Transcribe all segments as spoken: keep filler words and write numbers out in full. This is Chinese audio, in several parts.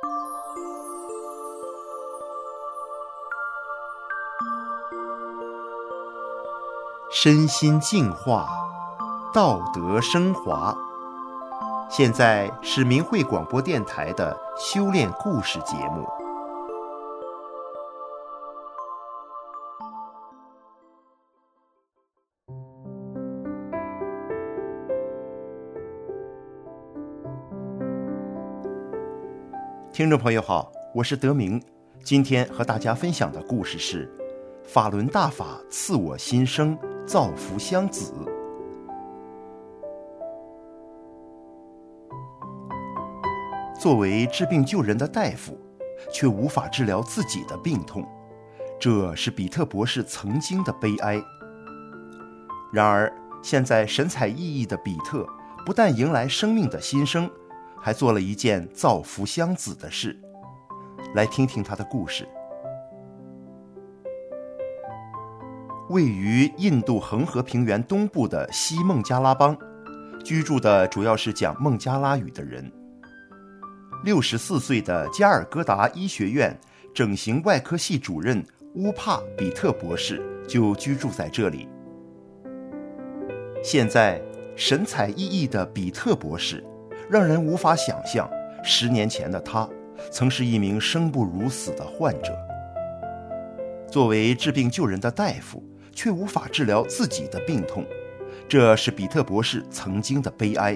身心净化，道德升华。现在是明慧广播电台的修炼故事节目。听众朋友好，我是德明，今天和大家分享的故事是法轮大法赐我新生，造福乡子。作为治病救人的大夫，却无法治疗自己的病痛，这是比特博士曾经的悲哀。然而现在神采奕奕的比特不但迎来生命的新生，还做了一件造福乡子的事。来听听他的故事。位于印度恒河平原东部的西孟加拉邦，居住的主要是讲孟加拉语的人。六十四岁的加尔各答医学院整形外科系主任乌帕比特博士就居住在这里。现在神采奕奕的比特博士让人无法想象，十年前的他曾是一名生不如死的患者。作为治病救人的大夫，却无法治疗自己的病痛，这是比特博士曾经的悲哀。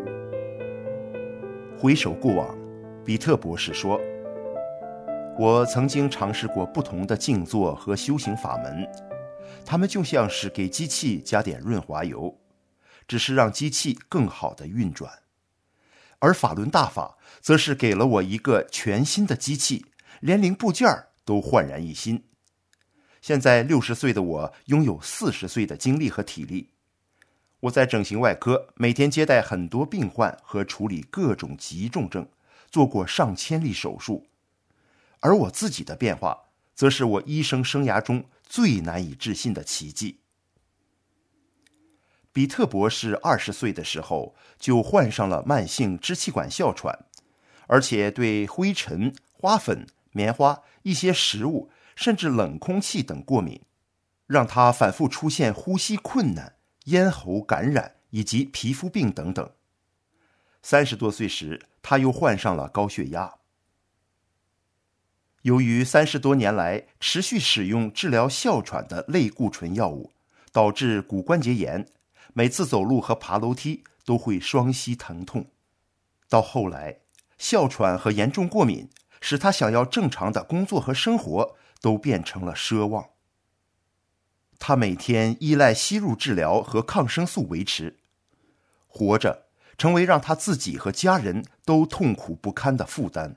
回首过往，比特博士说，我曾经尝试过不同的静坐和修行法门，它们就像是给机器加点润滑油，只是让机器更好地运转。而法轮大法则是给了我一个全新的机器，连零部件都焕然一新。现在六十岁的我拥有四十岁的精力和体力。我在整形外科每天接待很多病患和处理各种急重症，做过上千例手术。而我自己的变化，则是我医生生涯中最难以置信的奇迹。比特博士二十岁的时候就患上了慢性支气管哮喘，而且对灰尘、花粉、棉花、一些食物甚至冷空气等过敏，让他反复出现呼吸困难、咽喉感染以及皮肤病等等。三十多岁时，他又患上了高血压。由于三十多年来持续使用治疗哮喘的类固醇药物，导致骨关节炎，每次走路和爬楼梯都会双膝疼痛。到后来，哮喘和严重过敏使他想要正常的工作和生活都变成了奢望。他每天依赖吸入治疗和抗生素维持，活着成为让他自己和家人都痛苦不堪的负担。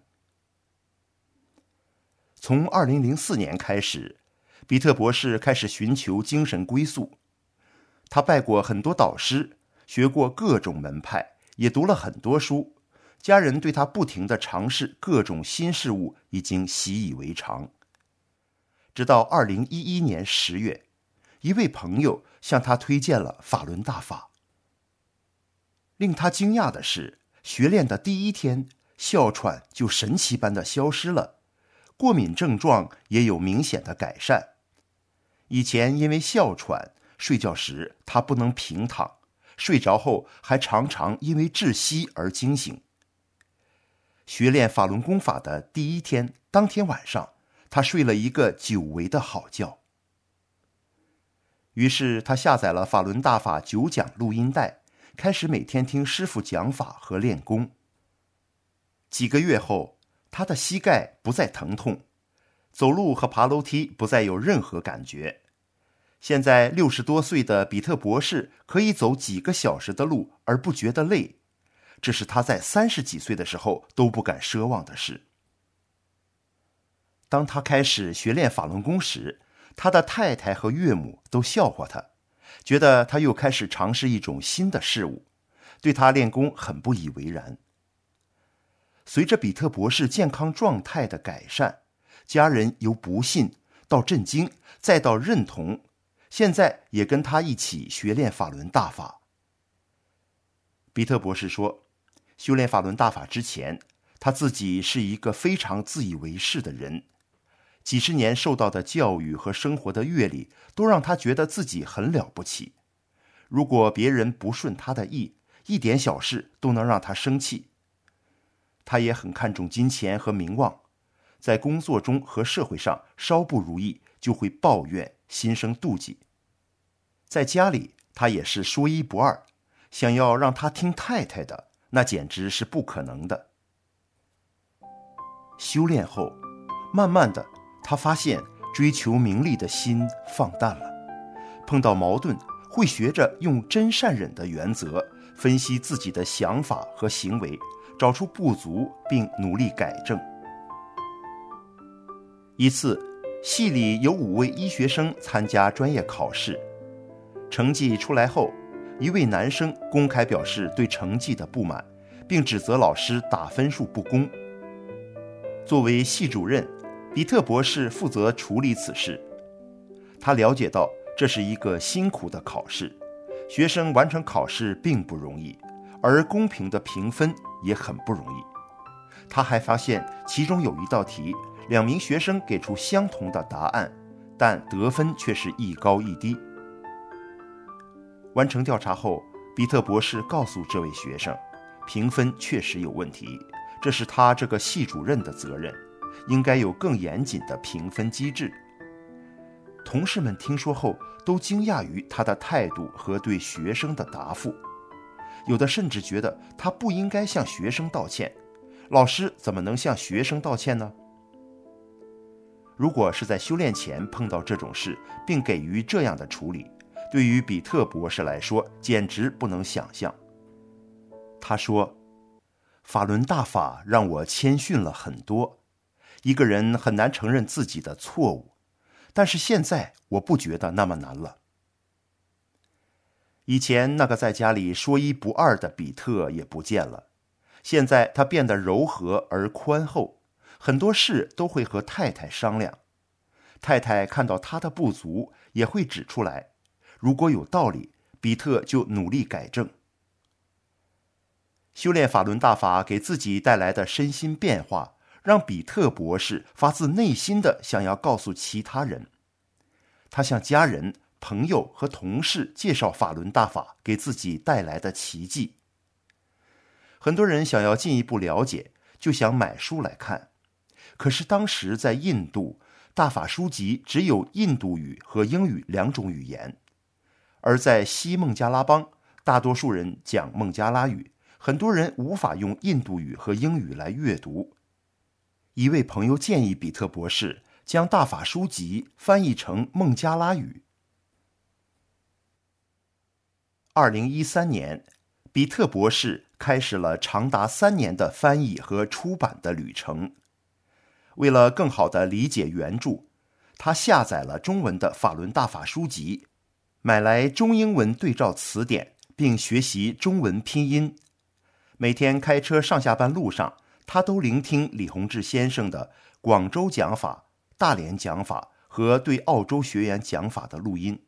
从二零零四年开始，比特博士开始寻求精神归宿。他拜过很多导师，学过各种门派，也读了很多书。家人对他不停地尝试各种新事物已经习以为常。直到二零一一年十月，一位朋友向他推荐了法轮大法。令他惊讶的是，学练的第一天，哮喘就神奇般的消失了，过敏症状也有明显的改善。以前因为哮喘，睡觉时他不能平躺，睡着后还常常因为窒息而惊醒。学练法轮功法的第一天，当天晚上，他睡了一个久违的好觉。于是他下载了法轮大法九讲录音带，开始每天听师父讲法和练功。几个月后，他的膝盖不再疼痛，走路和爬楼梯不再有任何感觉。现在六十多岁的比特博士可以走几个小时的路而不觉得累，这是他在三十几岁的时候都不敢奢望的事。当他开始学练法轮功时，他的太太和岳母都笑话他，觉得他又开始尝试一种新的事物，对他练功很不以为然。随着比特博士健康状态的改善，家人由不信到震惊，再到认同，现在也跟他一起学练法轮大法。比特博士说，修炼法轮大法之前， 他自己是一个非常自以为是的人，几十年受到的教育和生活的阅历都让他觉得自己很了不起。如果别人不顺他的意，一点小事都能让他生气。他也很看重金钱和名望，在工作中和社会上稍不如意就会抱怨，心生妒忌。在家里他也是说一不二，想要让他听太太的，那简直是不可能的。修炼后，慢慢的他发现追求名利的心放淡了，碰到矛盾会学着用真善忍的原则分析自己的想法和行为，找出不足并努力改正。一次，系里有五位医学生参加专业考试，成绩出来后，一位男生公开表示对成绩的不满，并指责老师打分数不公。作为系主任，比特博士负责处理此事。他了解到这是一个辛苦的考试，学生完成考试并不容易，而公平的评分也很不容易。他还发现其中有一道题，两名学生给出相同的答案，但得分却是一高一低。完成调查后，比特博士告诉这位学生，评分确实有问题，这是他这个系主任的责任，应该有更严谨的评分机制。同事们听说后都惊讶于他的态度和对学生的答复，有的甚至觉得他不应该向学生道歉，老师怎么能向学生道歉呢？如果是在修炼前碰到这种事并给予这样的处理，对于比特博士来说简直不能想象。他说，法轮大法让我谦逊了很多，一个人很难承认自己的错误，但是现在我不觉得那么难了。以前那个在家里说一不二的比特也不见了，现在他变得柔和而宽厚，很多事都会和太太商量，太太看到他的不足也会指出来，如果有道理，比特就努力改正。修炼法轮大法给自己带来的身心变化，让比特博士发自内心的想要告诉其他人。他向家人、朋友和同事介绍法轮大法给自己带来的奇迹。很多人想要进一步了解，就想买书来看。可是当时在印度，大法书籍只有印度语和英语两种语言，而在西孟加拉邦，大多数人讲孟加拉语，很多人无法用印度语和英语来阅读。一位朋友建议比特博士将大法书籍翻译成孟加拉语。二零一三年，比特博士开始了长达三年的翻译和出版的旅程。为了更好地理解原著，他下载了中文的法轮大法书籍，买来中英文对照词典，并学习中文拼音。每天开车上下班路上，他都聆听李洪志先生的广州讲法、大连讲法和对澳洲学员讲法的录音。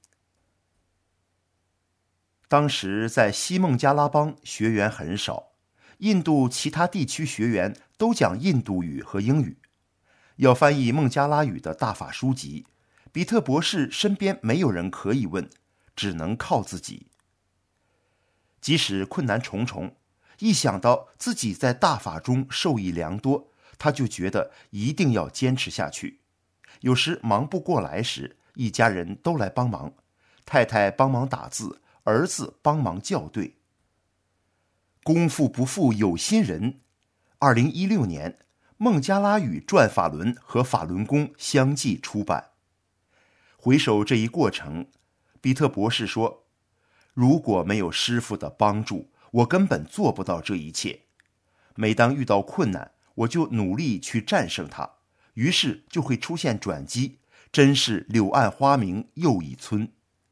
当时在西孟加拉邦学员很少，印度其他地区学员都讲印度语和英语。要翻译孟加拉语的大法书籍，比特博士身边没有人可以问，只能靠自己。即使困难重重，一想到自己在大法中受益良多，他就觉得一定要坚持下去。有时忙不过来时，一家人都来帮忙，太太帮忙打字，儿子帮忙校对。功夫不负有心人，二零一六年孟加拉语转法轮和法轮功相继出版。回首这一过程，比特博士说，如果没有师父的帮助，我根本做不到这一切。每当遇到困难，我就努力去战胜它，于是就会出现转机，真是柳暗花明又一村。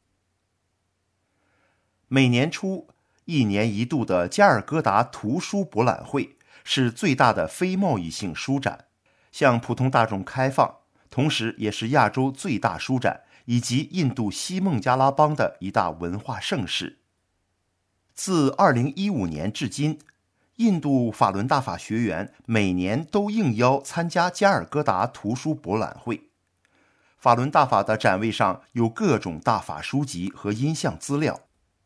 每年初，一年一度的加尔各答图书博览会是最大的非贸易性书展，向普通大众开放，同时也是亚洲最大书展以及印度西孟加拉邦的一大文化盛事。自二零一五年至今， 印度法伦大法学员每年都应邀参加加尔各答图书博览会。法伦大法的展位上有各种大法书籍和音像资料。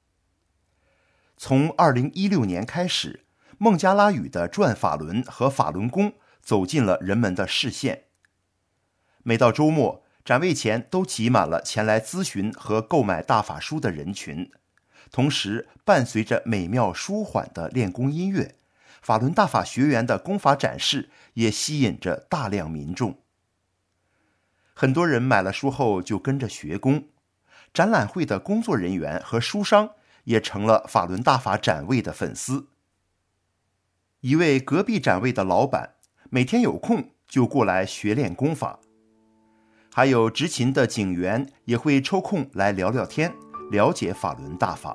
从二零一六年开始，孟加拉语的转法轮和法轮功走进了人们的视线。每到周末，展位前都挤满了前来咨询和购买大法书的人群，同时伴随着美妙舒缓的练功音乐，法轮大法学员的功法展示也吸引着大量民众。很多人买了书后就跟着学功，展览会的工作人员和书商也成了法轮大法展位的粉丝。一位隔壁展位的老板每天有空就过来学练功法，还有执勤的警员也会抽空来聊聊天，了解法轮大法。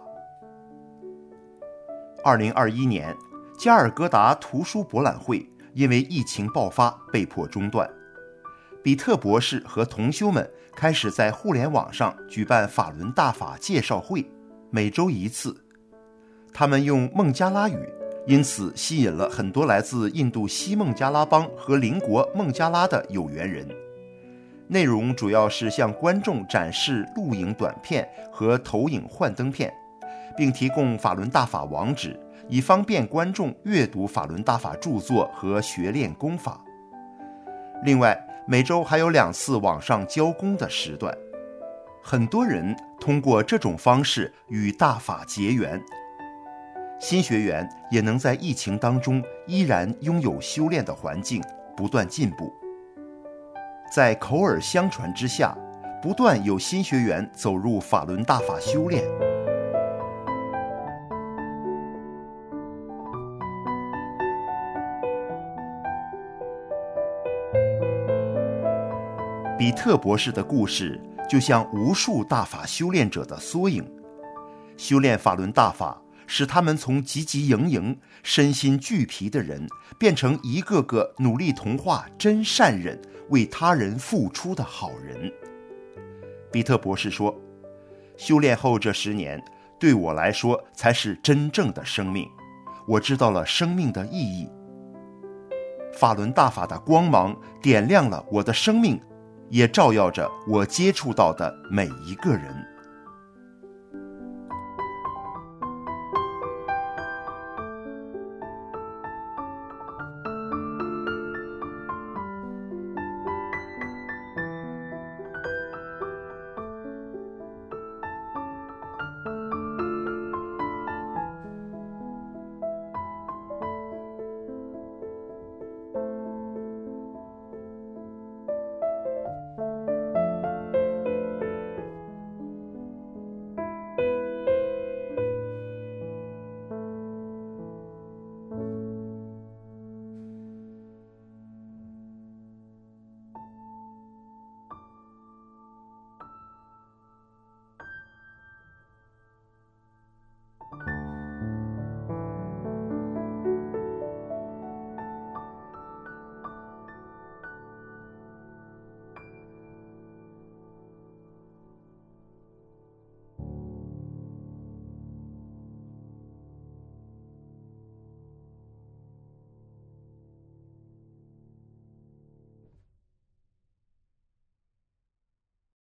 二零二一年，加尔各答图书博览会因为疫情爆发被迫中断。比特博士和同修们开始在互联网上举办法轮大法介绍会，每周一次。他们用孟加拉语，因此吸引了很多来自印度西孟加拉邦和邻国孟加拉的有缘人。内容主要是向观众展示录影短片和投影幻灯片，并提供法轮大法网址，以方便观众阅读法轮大法著作和学练功法。另外，每周还有两次网上教功的时段，很多人通过这种方式与大法结缘。新学员也能在疫情当中依然拥有修炼的环境，不断进步。在口耳相传之下，不断有新学员走入法轮大法修炼。比特博士的故事就像无数大法修炼者的缩影，修炼法轮大法使他们从汲汲营营、身心俱疲的人，变成一个个努力同化真善忍、为他人付出的好人。比特博士说，修炼后这十年对我来说才是真正的生命，我知道了生命的意义。法轮大法的光芒点亮了我的生命，也照耀着我接触到的每一个人。